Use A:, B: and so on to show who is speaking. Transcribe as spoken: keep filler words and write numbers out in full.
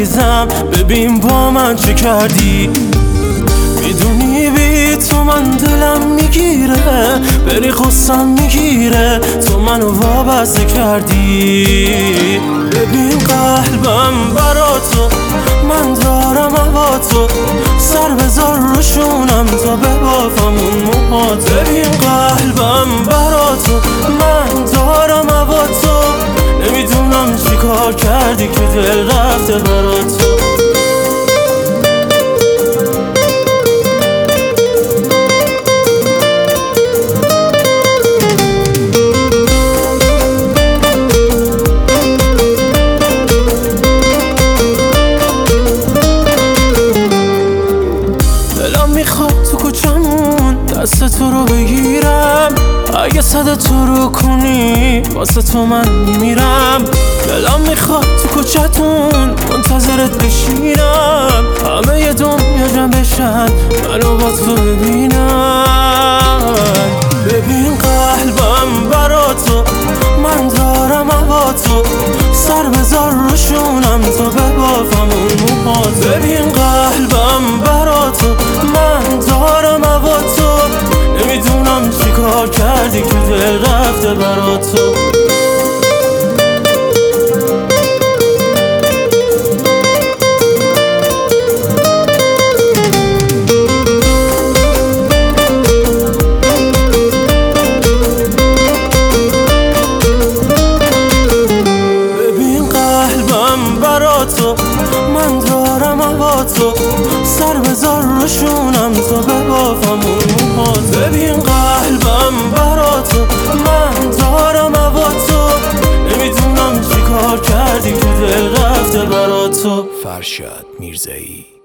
A: عزیزم ببین با من چه کردی. میدونی بی تو من دلم میگیره، بری قصم میگیره، تو منو وابسته کردی. ببین قلبم برا تو، من دارم هوا تو، سر بذار روشونم تا ببافم اون موهات. ببین قلبم برا تو، من دارم هوا تو، نمیدونم چی کار کردی که دل رفته برا تو. دست تو رو بگیرم، اگه صد تو رو کنی واسه تو من میمیرم. دلم میخواد تو کوچتون منتظرت بشینم، همه ی دنیا جمع بشن منو با تو ببینم. ببین قلبم برا تو، من دارم هوا تو، سر بذار روشونم تا ببافم اون موهات. ببین قلبم برا تو، من دارم هوا تو، نمیدونم چی کار کردی که دل رفته برا تو. ببین قلبم برا تو، من دارم هوا تو، سر بذار روشونم تا ببافم اون موهات. ببین قلبم برا تو، من دارم هوا تو، نمیدونم چی کار کردی که دل رفته برا تو.
B: فرشاد میرزایی.